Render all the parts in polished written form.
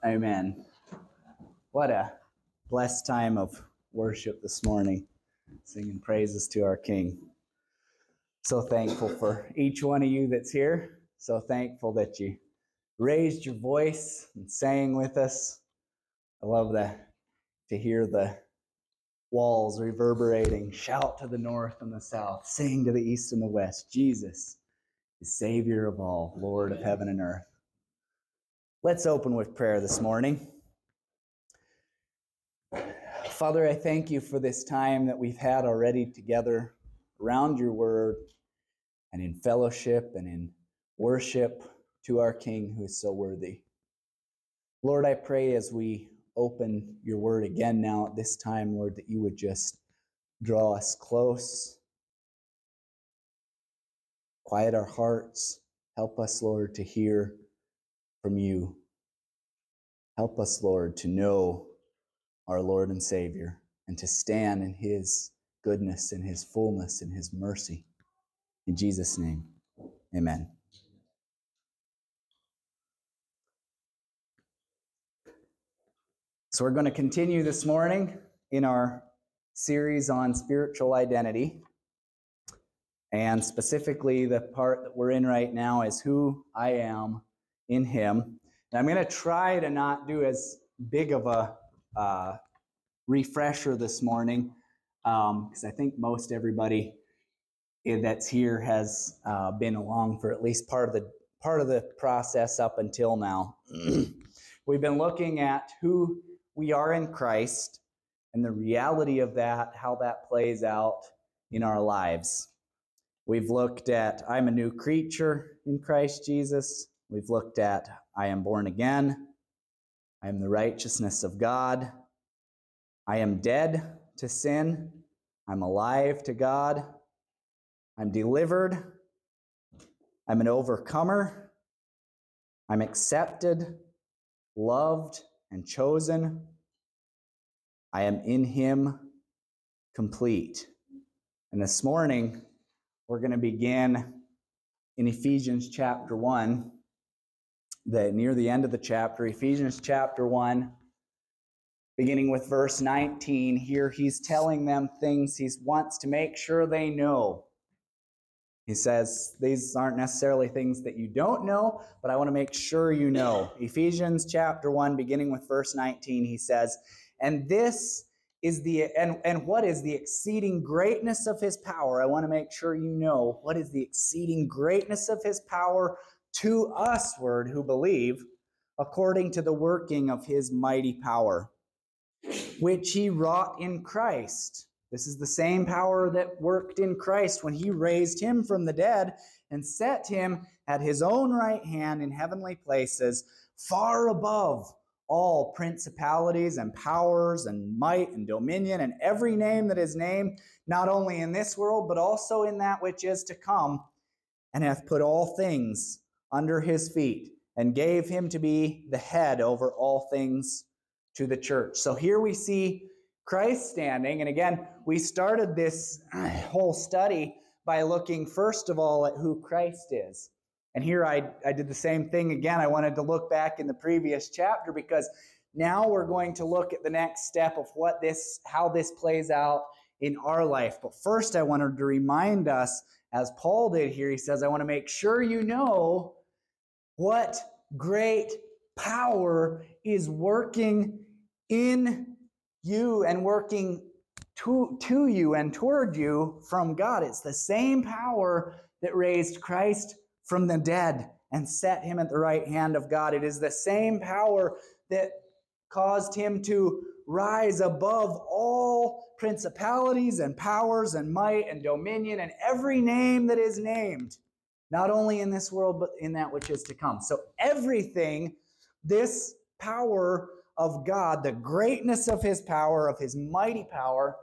Amen. What a blessed time of worship this morning, singing praises to our King. So thankful for each one of you that's here. So thankful that you raised your voice and sang with us. I love that, to hear the walls reverberating. Shout to the north and the south, sing to the east and the west. Jesus is Savior of all, Lord of heaven and earth. Let's open with prayer this morning. Father, I thank you for this time that we've had already together around your word and in fellowship and in worship to our King who is so worthy. Lord, I pray as we open your word again now at this time, Lord, that you would just draw us close, quiet our hearts. Help us, Lord, to hear from you. Help us, Lord, to know our Lord and Savior and to stand in his goodness and his fullness and his mercy. In Jesus' name, amen. So we're going to continue this morning in our series on spiritual identity. And specifically, the part that we're in right now is who I am in him. And I'm going to try to not do as big of a refresher this morning, because I think most everybody that's here has been along for at least part of the process up until now. We've been looking at who we are in Christ and the reality of that, how that plays out in our lives. We've looked at I'm a new creature in Christ Jesus. We've looked at I am born again. I am the righteousness of God. I am dead to sin. I'm alive to God. I'm delivered. I'm an overcomer. I'm accepted, loved, and chosen. I am in him complete. And this morning, we're going to begin in Ephesians chapter 1, near the end of the chapter, Ephesians chapter 1, beginning with verse 19. Here he's telling them things he wants to make sure they know. He says, these aren't necessarily things that you don't know, but I want to make sure you know. Ephesians chapter 1, beginning with verse 19, he says, and this is and what is the exceeding greatness of his power? I want to make sure you know what is the exceeding greatness of his power to usward who believe, according to the working of his mighty power, which he wrought in Christ. This is the same power that worked in Christ when he raised him from the dead and set him at his own right hand in heavenly places, far above all principalities and powers and might and dominion and every name that is named, not only in this world, but also in that which is to come, and hath put all things under his feet, and gave him to be the head over all things to the church. So here we see Christ standing, and again, we started this whole study by looking first of all at who Christ is. And here I did the same thing again. I wanted to look back in the previous chapter because now we're going to look at the next step of how this plays out in our life. But first I wanted to remind us, as Paul did here, he says, I want to make sure you know what great power is working in you and working to you and toward you from God. It's the same power that raised Christ from the dead and set him at the right hand of God. It is the same power that caused him to rise above all principalities and powers and might and dominion and every name that is named, not only in this world, but in that which is to come. So everything, this power of God, the greatness of his power, of his mighty power,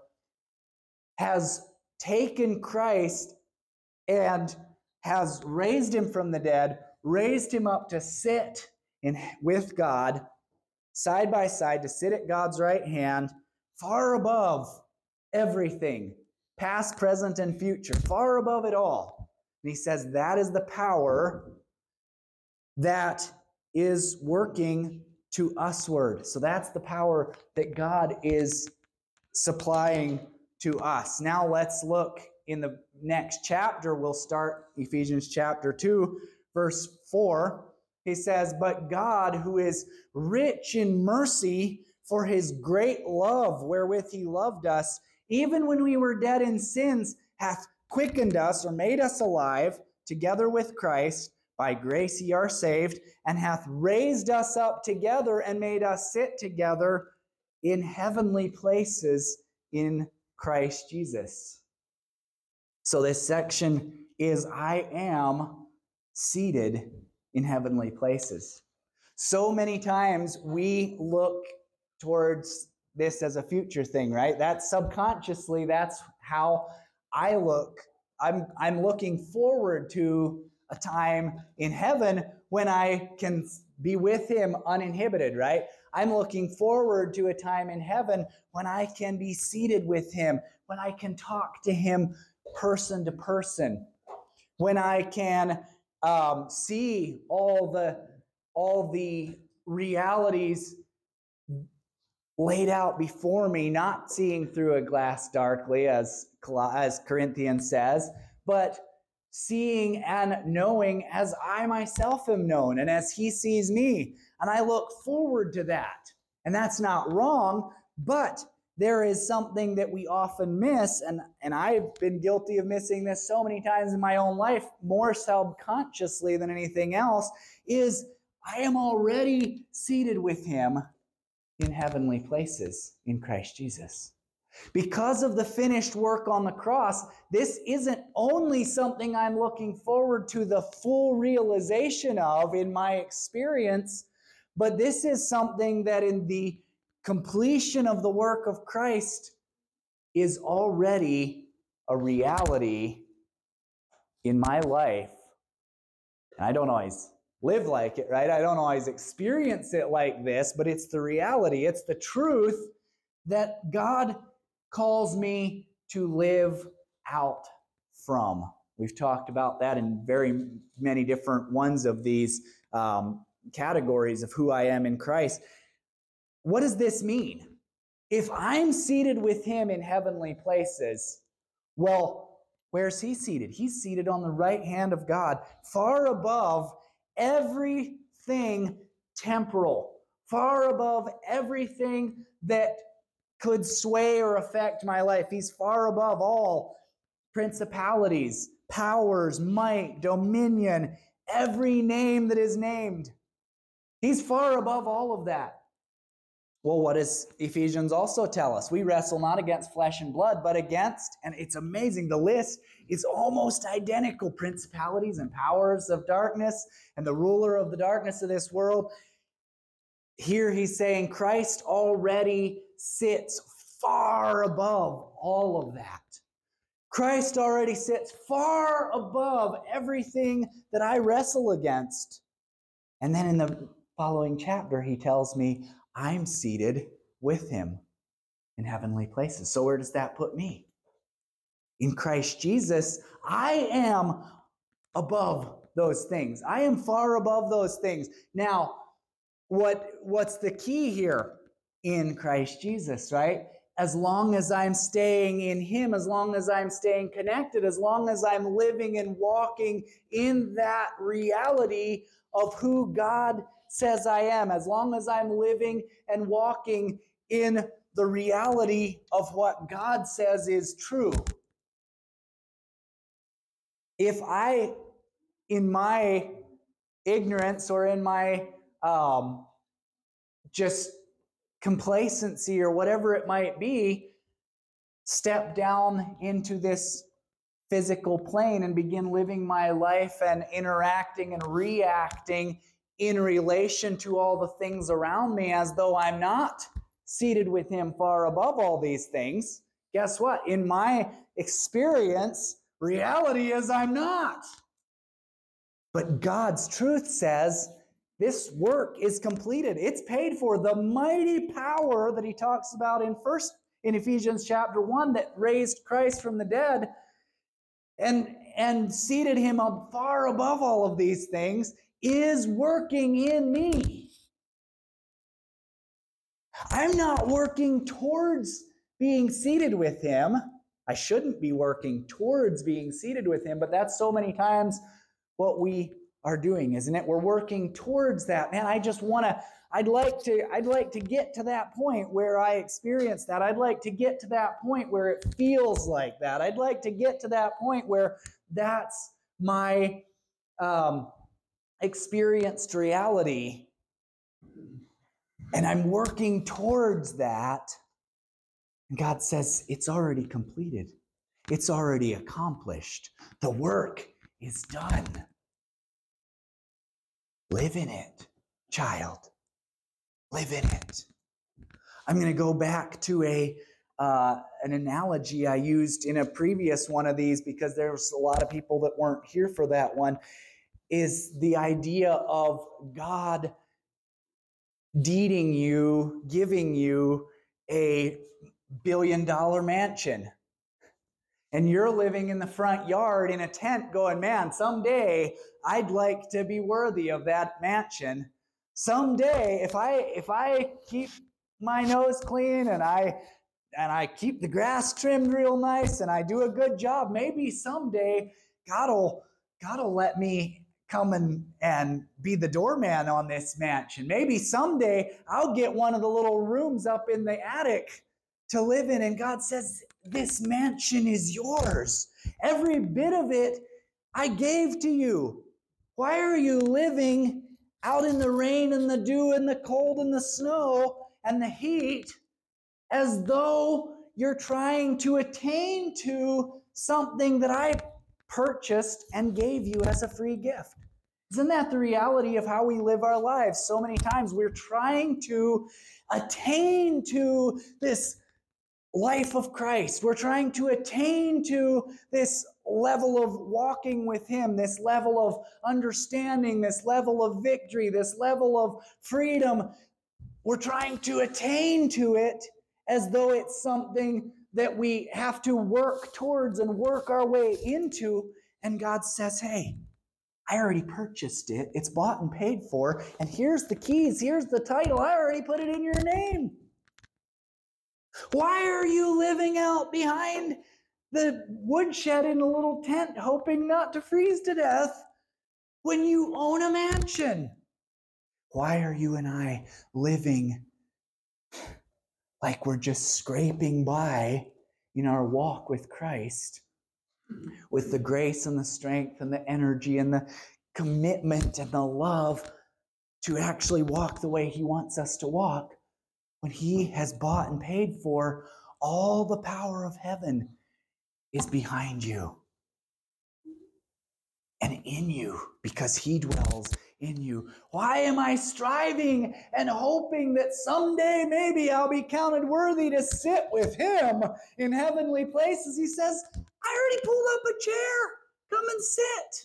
has taken Christ and has raised him from the dead, raised him up to sit with God, side by side, to sit at God's right hand, far above everything, past, present, and future, far above it all. And he says that is the power that is working to usward. So that's the power that God is supplying to us. Now let's look in the next chapter. We'll start Ephesians chapter 2, verse 4. He says, "But God, who is rich in mercy, for his great love wherewith he loved us, even when we were dead in sins, hath quickened us," or made us alive, "together with Christ. By grace ye are saved, and hath raised us up together and made us sit together in heavenly places in Christ Jesus." So this section is, I am seated in heavenly places. So many times we look towards this as a future thing, right? That's subconsciously, that's how I look. I'm looking forward to a time in heaven when I can be with him uninhibited, right? I'm looking forward to a time in heaven when I can be seated with him, when I can talk to him person to person, when I can see all the realities laid out before me, not seeing through a glass darkly, as Corinthians says, but seeing and knowing as I myself am known and as he sees me. And I look forward to that. And that's not wrong, but there is something that we often miss, and I've been guilty of missing this so many times in my own life, more subconsciously than anything else, is I am already seated with him in heavenly places in Christ Jesus. Because of the finished work on the cross, this isn't only something I'm looking forward to the full realization of in my experience, but this is something that in the completion of the work of Christ is already a reality in my life. And I don't always live like it, right? I don't always experience it like this, but it's the reality. It's the truth that God calls me to live out from. We've talked about that in very many different ones of these categories of who I am in Christ. What does this mean? If I'm seated with him in heavenly places, well, where's he seated? He's seated on the right hand of God, far above everything temporal, far above everything that could sway or affect my life. He's far above all principalities, powers, might, dominion, every name that is named. He's far above all of that. Well, what does Ephesians also tell us? We wrestle not against flesh and blood, but against, and it's amazing, the list is almost identical, principalities and powers of darkness and the ruler of the darkness of this world. Here he's saying Christ already sits far above all of that. Christ already sits far above everything that I wrestle against. And then in the following chapter, he tells me I'm seated with him in heavenly places. So where does that put me? In Christ Jesus, I am above those things. I am far above those things. Now, what's the key here? In Christ Jesus, right? As long as I'm staying in him, as long as I'm staying connected, as long as I'm living and walking in that reality of who God says I am, as long as I'm living and walking in the reality of what God says is true. If I, in my ignorance or in my just complacency or whatever it might be, step down into this physical plane and begin living my life and interacting and reacting in relation to all the things around me as though I'm not seated with him far above all these things. Guess what? In my experience, reality is I'm not. But God's truth says this work is completed. It's paid for. The mighty power that he talks about in Ephesians chapter 1 that raised Christ from the dead and seated him up far above all of these things is working in me. I'm not working towards being seated with him. I shouldn't be working towards being seated with him, but that's so many times what we are doing, isn't it? We're working towards that. Man, I'd like to get to that point where I experience that. I'd like to get to that point where it feels like that. I'd like to get to that point where that's my experienced reality. And I'm working towards that. And God says, it's already completed. It's already accomplished. The work is done. Live in it, child. Live in it. I'm going to go back to an analogy I used in a previous one of these because there's a lot of people that weren't here for that one, is the idea of God deeding you, giving you a $1 billion mansion. And you're living in the front yard in a tent going, man, someday I'd like to be worthy of that mansion. Someday, if I keep my nose clean and I keep the grass trimmed real nice and I do a good job, maybe someday God'll let me come and be the doorman on this mansion. Maybe someday I'll get one of the little rooms up in the attic to live in. And God says, this mansion is yours. Every bit of it I gave to you. Why are you living out in the rain and the dew and the cold and the snow and the heat as though you're trying to attain to something that I purchased and gave you as a free gift? Isn't that the reality of how we live our lives? So many times we're trying to attain to this life of Christ. We're trying to attain to this level of walking with him, this level of understanding, this level of victory, this level of freedom. We're trying to attain to it as though it's something that we have to work towards and work our way into. And God says, hey, I already purchased it. It's bought and paid for. And here's the keys. Here's the title. I already put it in your name. Why are you living out behind the woodshed in a little tent hoping not to freeze to death when you own a mansion? Why are you and I living like we're just scraping by in our walk with Christ, with the grace and the strength and the energy and the commitment and the love to actually walk the way he wants us to walk, when he has bought and paid for? All the power of heaven is behind you and in you because he dwells in you. Why am I striving and hoping that someday maybe I'll be counted worthy to sit with him in heavenly places? He says, I already pulled up a chair. Come and sit.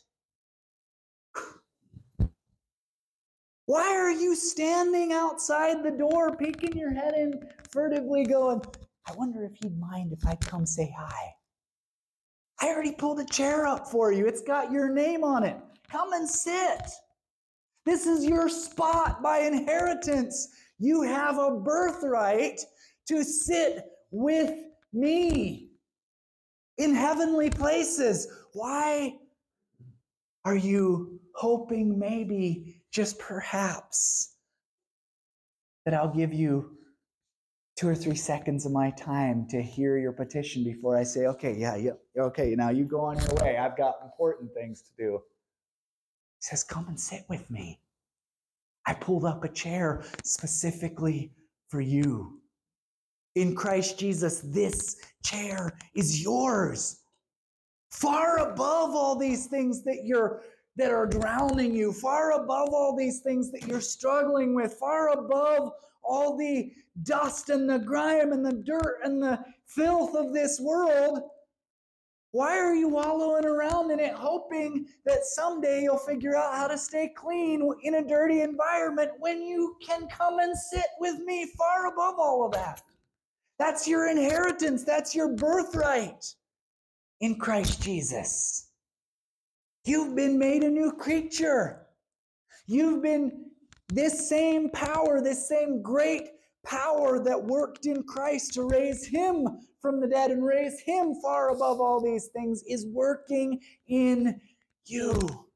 Why are you standing outside the door, peeking your head in furtively going, I wonder if he'd mind if I come say hi? I already pulled a chair up for you. It's got your name on it. Come and sit. This is your spot by inheritance. You have a birthright to sit with me in heavenly places. Why are you hoping maybe, just perhaps, that I'll give you 2 or 3 seconds of my time to hear your petition before I say, okay, okay, now you go on your way. I've got important things to do. He says, come and sit with me. I pulled up a chair specifically for you. In Christ Jesus, this chair is yours. Far above all these things that are drowning you, far above all these things that you're struggling with, far above all the dust and the grime and the dirt and the filth of this world. Why are you wallowing around in it, hoping that someday you'll figure out how to stay clean in a dirty environment when you can come and sit with me far above all of that? That's your inheritance. That's your birthright in Christ Jesus. You've been made a new creature. You've been this same power, this same great power that worked in Christ to raise him from the dead and raise him far above all these things is working in you.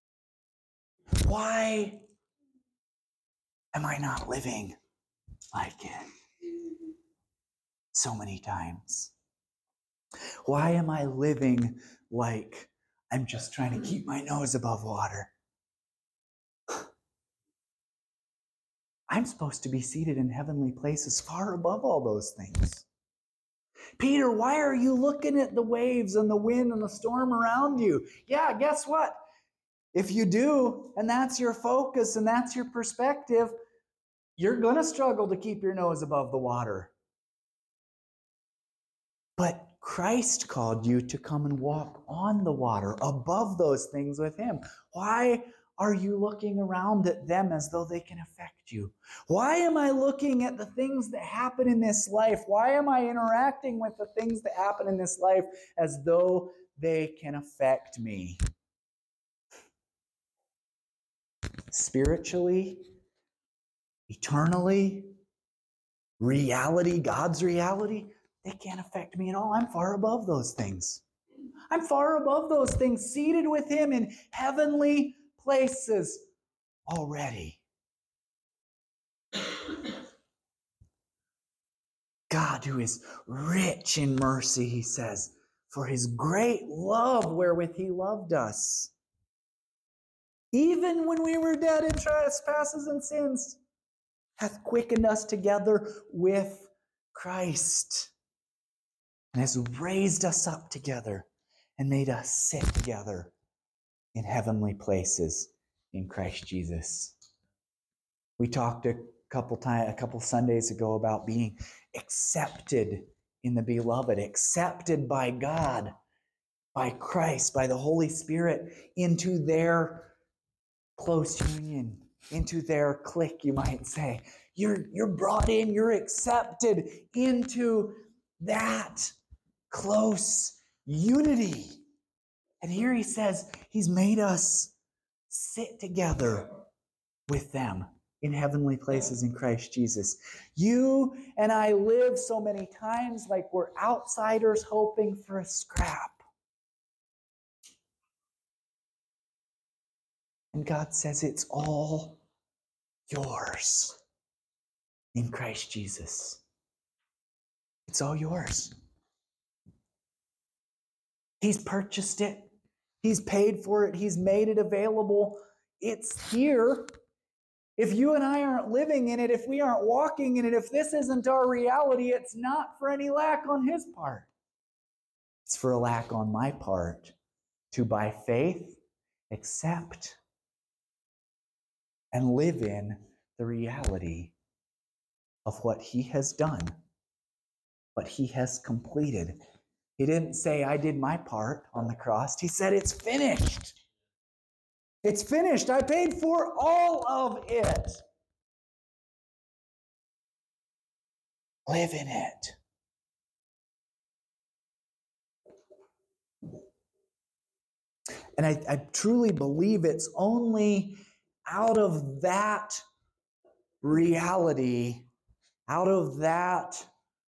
Why am I not living like it so many times? Why am I living like I'm just trying to keep my nose above water? I'm supposed to be seated in heavenly places far above all those things. Peter, why are you looking at the waves and the wind and the storm around you? Yeah, guess what? If you do, and that's your focus and that's your perspective, you're going to struggle to keep your nose above the water. But Christ called you to come and walk on the water, above those things with him. Why are you looking around at them as though they can affect you? Why am I looking at the things that happen in this life? Why am I interacting with the things that happen in this life as though they can affect me? Spiritually, eternally, reality, God's reality, they can't affect me at all. I'm far above those things. I'm far above those things, seated with him in heavenly places already. God, who is rich in mercy, he says, for his great love wherewith he loved us. Even when we were dead in trespasses and sins, hath quickened us together with Christ, and has raised us up together and made us sit together in heavenly places in Christ Jesus. We talked a couple Sundays ago about being accepted in the beloved, accepted by God, by Christ, by the Holy Spirit, into their close union, into their clique, you might say. You're brought in, you're accepted into that close unity. And here he says he's made us sit together with them in heavenly places in Christ Jesus. You and I live so many times like we're outsiders hoping for a scrap. And God says it's all yours in Christ Jesus. It's all yours. He's purchased it. He's paid for it. He's made it available. It's here. If you and I aren't living in it, if we aren't walking in it, if this isn't our reality, it's not for any lack on his part. It's for a lack on my part to, by faith, accept and live in the reality of what he has done, what he has completed. He didn't say, I did my part on the cross. He said, it's finished. It's finished. I paid for all of it. Live in it. And I truly believe it's only out of that reality, out of that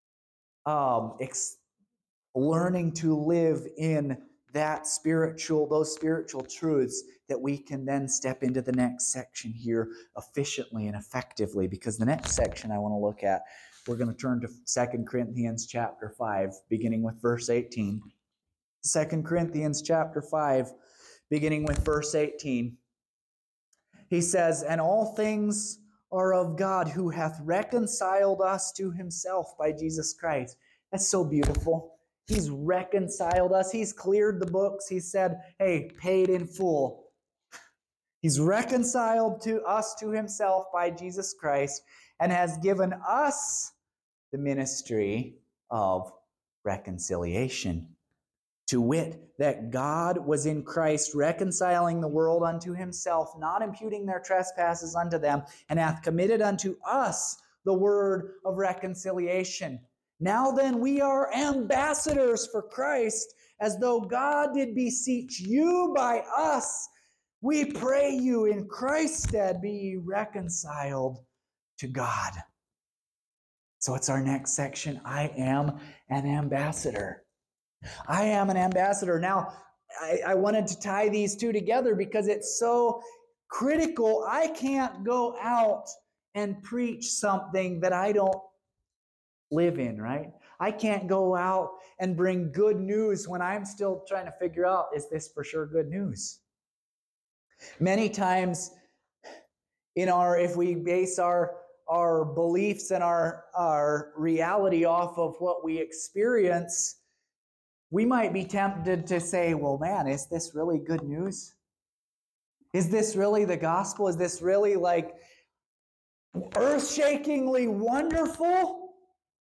learning to live in those spiritual truths, that we can then step into the next section here efficiently and effectively. Because the next section I want to look at, we're going to turn to 2 Corinthians chapter 5, beginning with verse 18. 2 Corinthians chapter 5, beginning with verse 18. He says, and all things are of God, who hath reconciled us to himself by Jesus Christ. That's so beautiful. He's reconciled us. He's cleared the books. He said, hey, paid in full. He's reconciled to us to himself by Jesus Christ and has given us the ministry of reconciliation. To wit, that God was in Christ reconciling the world unto himself, not imputing their trespasses unto them, and hath committed unto us the word of reconciliation. Now then, we are ambassadors for Christ, as though God did beseech you by us. We pray you in Christ's stead, be ye reconciled to God. So it's our next section. I am an ambassador. I am an ambassador. Now, I wanted to tie these two together because it's so critical. I can't go out and preach something that I don't live in, right? I can't go out and bring good news when I'm still trying to figure out, is this for sure good news? Many times if we base our beliefs and our reality off of what we experience, we might be tempted to say, well, man, is this really good news? Is this really the gospel? Is this really like earth-shakingly wonderful?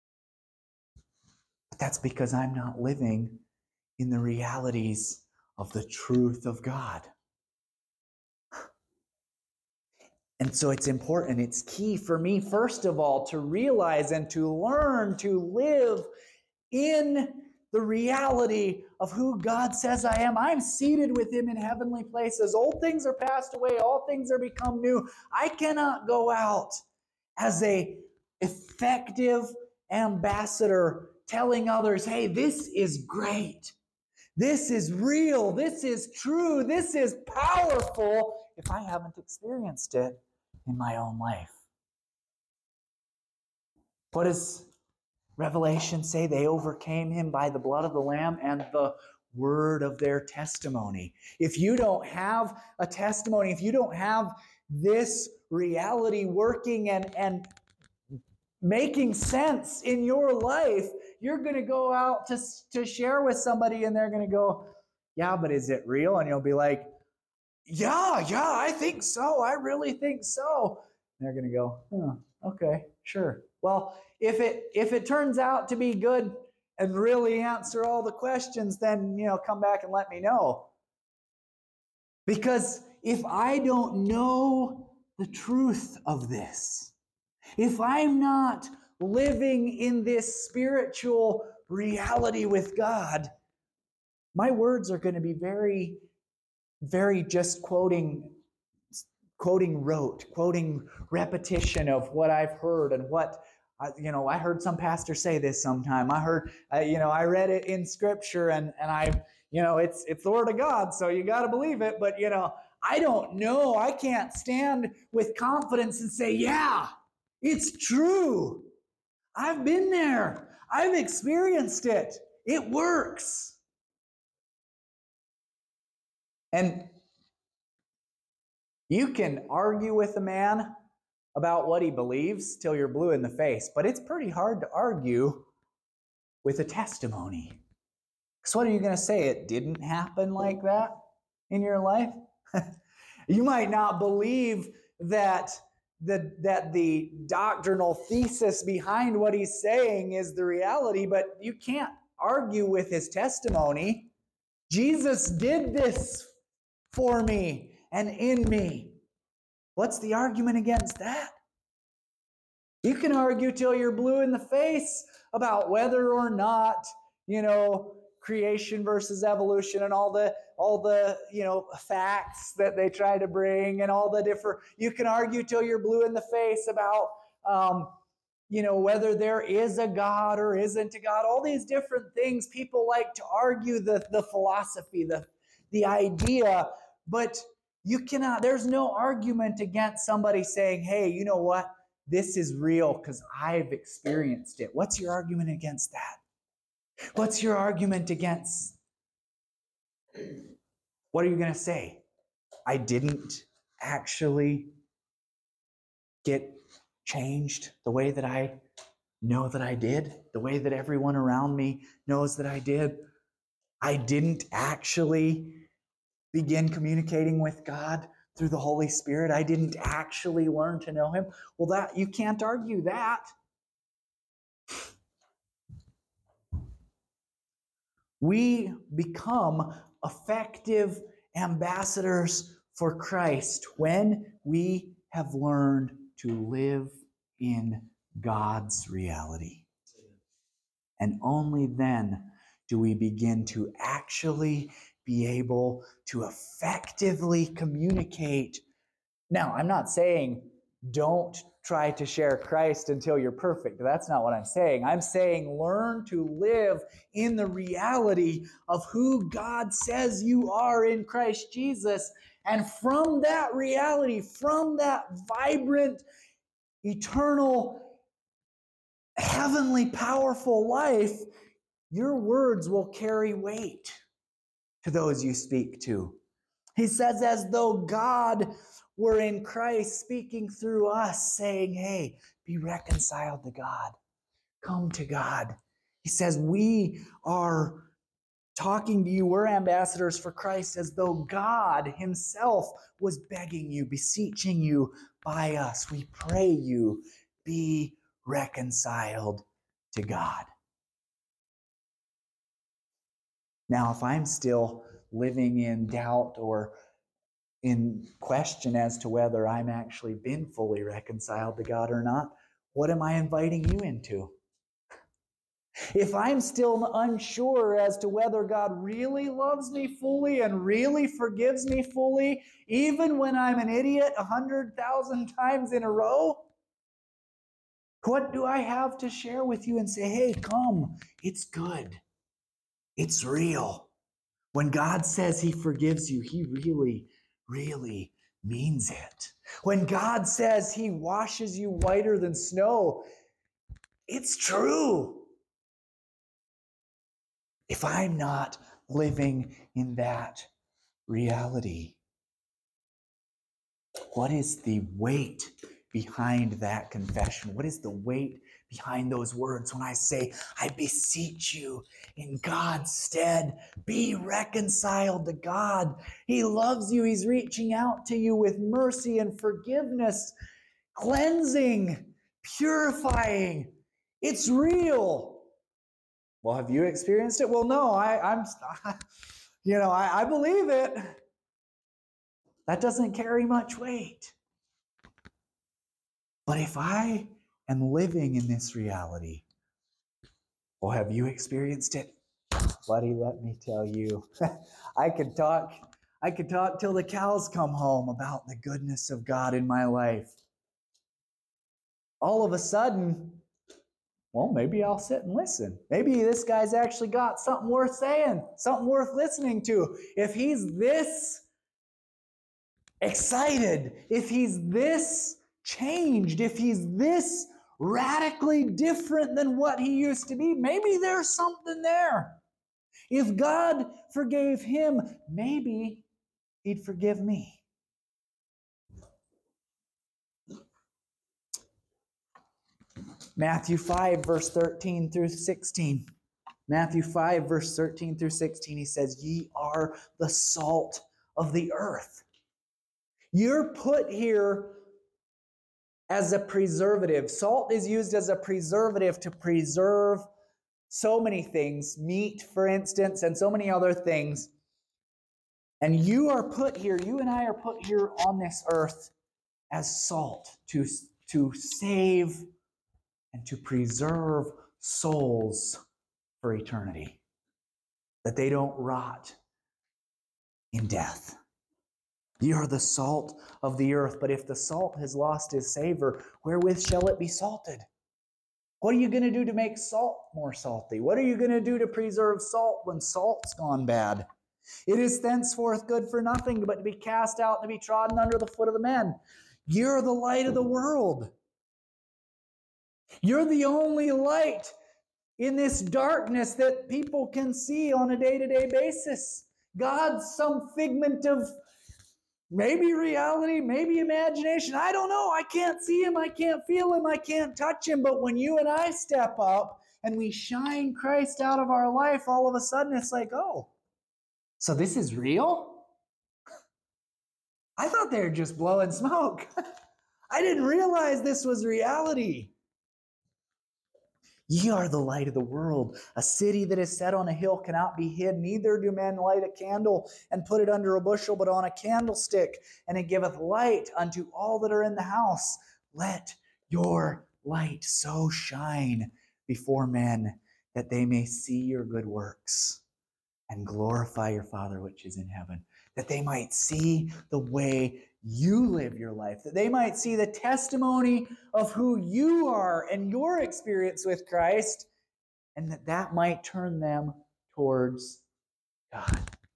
But that's because I'm not living in the realities of the truth of God. And so it's important, it's key for me, first of all, to realize and to learn to live in the reality of who God says I am. I'm seated with Him in heavenly places. Old things are passed away, all things are become new. I cannot go out as an effective ambassador telling others, hey, this is great. This is real. This is true. This is powerful, if I haven't experienced it in my own life. What does Revelation say? They overcame Him by the blood of the Lamb and the word of their testimony. If you don't have a testimony, if you don't have this reality working and making sense in your life, you're going to go out to share with somebody and they're going to go, yeah, but is it real? And you'll be like, yeah, I think so. I really think so. And they're going to go, okay, sure. Well, if it turns out to be good and really answer all the questions, then, come back and let me know. Because if I don't know the truth of this, if I'm not living in this spiritual reality with God, my words are going to be very, very just quoting rote, quoting repetition of what I've heard and what, I heard some pastor say this sometime. I heard, I read it in Scripture and it's the Word of God, so you got to believe it. But, I don't know. I can't stand with confidence and say, yeah, it's true. I've been there. I've experienced it. It works. And you can argue with a man about what he believes till you're blue in the face, but it's pretty hard to argue with a testimony. Because what are you going to say? It didn't happen like that in your life? You might not believe that the doctrinal thesis behind what he's saying is the reality, but you can't argue with his testimony. Jesus did this for me and in me. What's the argument against that? You can argue till you're blue in the face about whether or not, creation versus evolution and all the facts that they try to bring and all the different. You can argue till you're blue in the face about whether there is a God or isn't a God. All these different things people like to argue the philosophy, the idea, but you cannot. There's no argument against somebody saying, "Hey, you know what? This is real because I've experienced it." What's your argument against that? What's your argument against? What are you going to say? I didn't actually get changed the way that I know that I did, the way that everyone around me knows that I did. I didn't actually begin communicating with God through the Holy Spirit. I didn't actually learn to know Him. Well, that you can't argue that. We become effective ambassadors for Christ when we have learned to live in God's reality. And only then do we begin to actually be able to effectively communicate. Now, I'm not saying don't try to share Christ until you're perfect. That's not what I'm saying. I'm saying learn to live in the reality of who God says you are in Christ Jesus. And from that reality, from that vibrant, eternal, heavenly, powerful life, your words will carry weight to those you speak to. He says, as though God were in Christ speaking through us, saying, hey, be reconciled to God. Come to God. He says, we are talking to you. We're ambassadors for Christ, as though God himself was begging you, beseeching you by us. We pray you, be reconciled to God. Now, if I'm still living in doubt or in question as to whether I'm actually been fully reconciled to God or not, what am I inviting you into? If I'm still unsure as to whether God really loves me fully and really forgives me fully, even when I'm an idiot 100,000 times in a row, what do I have to share with you and say, hey, come, it's good. It's real. When God says he forgives you, he really, really means it. When God says he washes you whiter than snow, it's true. If I'm not living in that reality, what is the weight behind that confession? What is the weight behind those words when I say, I beseech you in God's stead, be reconciled to God. He loves you. He's reaching out to you with mercy and forgiveness, cleansing, purifying. It's real. Well, have you experienced it? Well, no, I believe it. That doesn't carry much weight. But if I am living in this reality, well, have you experienced it? Buddy, let me tell you, I could talk till the cows come home about the goodness of God in my life. All of a sudden, well, maybe I'll sit and listen. Maybe this guy's actually got something worth saying, something worth listening to. If he's this excited, if he's this changed, if he's this radically different than what he used to be, maybe there's something there. If God forgave him, maybe he'd forgive me. Matthew 5, verse 13 through 16. Matthew 5, verse 13 through 16, he says, ye are the salt of the earth. You're put here as a preservative. Salt is used as a preservative to preserve so many things, meat, for instance, and so many other things. And you are put here, you and I are put here on this earth as salt to save and to preserve souls for eternity, that they don't rot in death. You are the salt of the earth, but if the salt has lost its savor, wherewith shall it be salted? What are you going to do to make salt more salty? What are you going to do to preserve salt when salt's gone bad? It is thenceforth good for nothing but to be cast out and to be trodden under the foot of the men. You're the light of the world. You're the only light in this darkness that people can see on a day-to-day basis. God's some figment of maybe reality, maybe imagination. I don't know. I can't see him. I can't feel him. I can't touch him. But when you and I step up and we shine Christ out of our life, all of a sudden it's like, oh, so this is real? I thought they were just blowing smoke. I didn't realize this was reality. Ye are the light of the world. A city that is set on a hill cannot be hid. Neither do men light a candle and put it under a bushel, but on a candlestick, and it giveth light unto all that are in the house. Let your light so shine before men that they may see your good works and glorify your Father which is in heaven. That they might see the way you live your life, that they might see the testimony of who you are and your experience with Christ, and that might turn them towards God.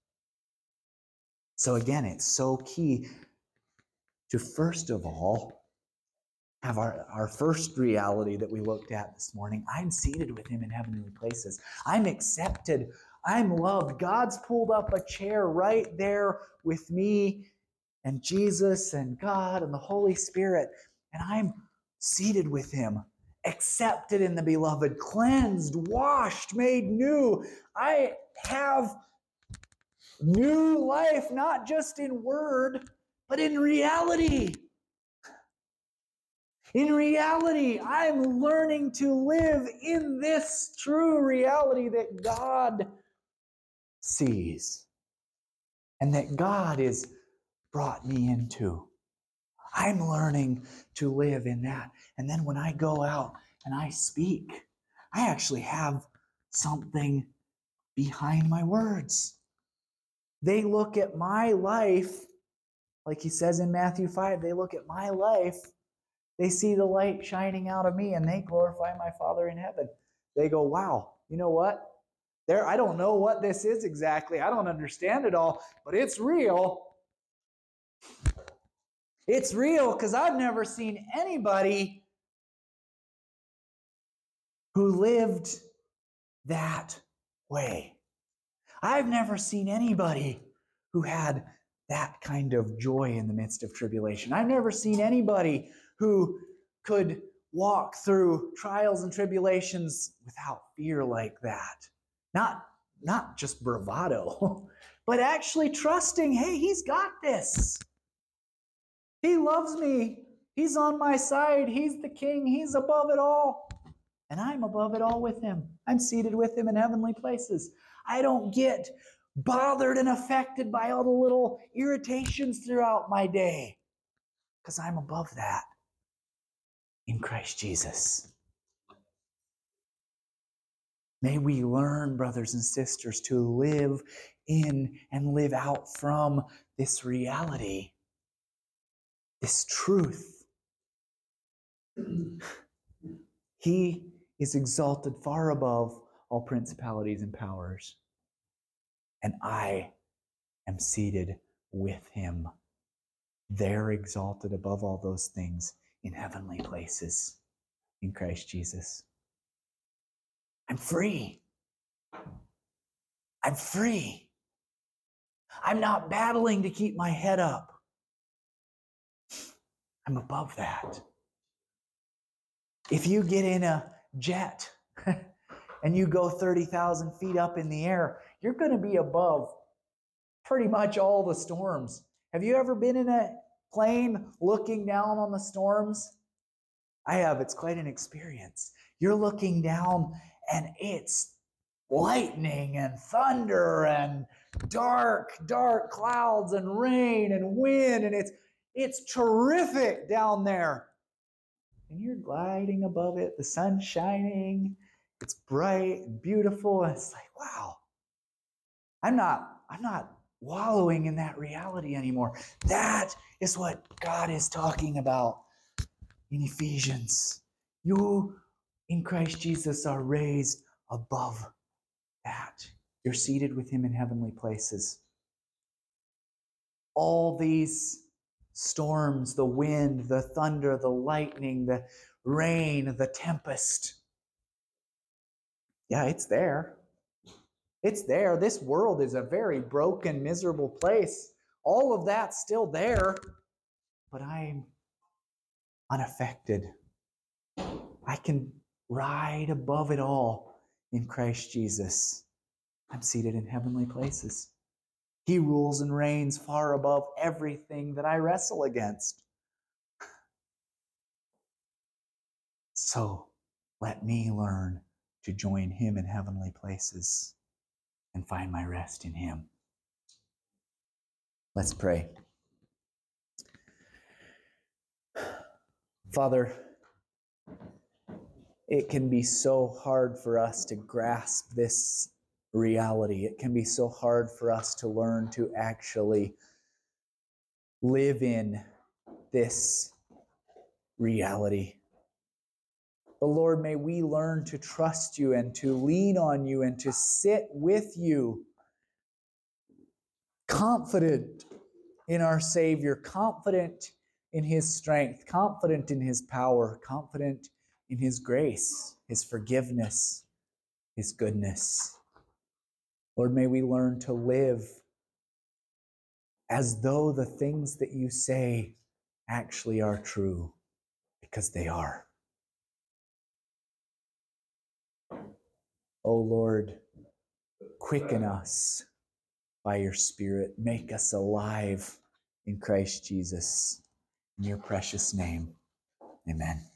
So again, it's so key to, first of all, have our first reality that we looked at this morning. I'm seated with him in heavenly places. I'm accepted. I'm loved. God's pulled up a chair right there with me and Jesus and God and the Holy Spirit, and I'm seated with him, accepted in the beloved, cleansed, washed, made new. I have new life, not just in word, but in reality. In reality, I'm learning to live in this true reality that God sees and that God has brought me into. I'm learning to live in that. And then when I go out and I speak, I actually have something behind my words. They look at my life, like he says in Matthew 5, they look at my life, they see the light shining out of me, and they glorify my Father in heaven. They go, wow, you know what? I don't know what this is exactly. I don't understand it all, but it's real. It's real because I've never seen anybody who lived that way. I've never seen anybody who had that kind of joy in the midst of tribulation. I've never seen anybody who could walk through trials and tribulations without fear like that. Not just bravado, but actually trusting, hey, he's got this. He loves me. He's on my side. He's the king. He's above it all. And I'm above it all with him. I'm seated with him in heavenly places. I don't get bothered and affected by all the little irritations throughout my day because I'm above that in Christ Jesus. May we learn, brothers and sisters, to live in and live out from this reality, this truth. He is exalted far above all principalities and powers, and I am seated with him, there exalted above all those things in heavenly places in Christ Jesus. I'm free. I'm free. I'm not battling to keep my head up. I'm above that. If you get in a jet and you go 30,000 feet up in the air, you're going to be above pretty much all the storms. Have you ever been in a plane looking down on the storms? I have. It's quite an experience. You're looking down and it's lightning and thunder and dark clouds and rain and wind, and it's terrific down there. And you're gliding above it, the sun's shining, it's bright and beautiful, and it's like, wow. I'm not wallowing in that reality anymore. That is what God is talking about in Ephesians. You in Christ Jesus are raised above that. You're seated with him in heavenly places. All these storms, the wind, the thunder, the lightning, the rain, the tempest. Yeah, it's there. It's there. This world is a very broken, miserable place. All of that's still there, but I'm unaffected. I can ride above it all in Christ Jesus. I'm seated in heavenly places. He rules and reigns far above everything that I wrestle against. So let me learn to join him in heavenly places and find my rest in him. Let's pray. Father, it can be so hard for us to grasp this reality. It can be so hard for us to learn to actually live in this reality. But Lord, may we learn to trust you and to lean on you and to sit with you, confident in our Savior, confident in his strength, confident in his power, confident in his grace, his forgiveness, his goodness. Lord, may we learn to live as though the things that you say actually are true, because they are. Oh Lord, quicken us by your Spirit. Make us alive in Christ Jesus. In your precious name, amen.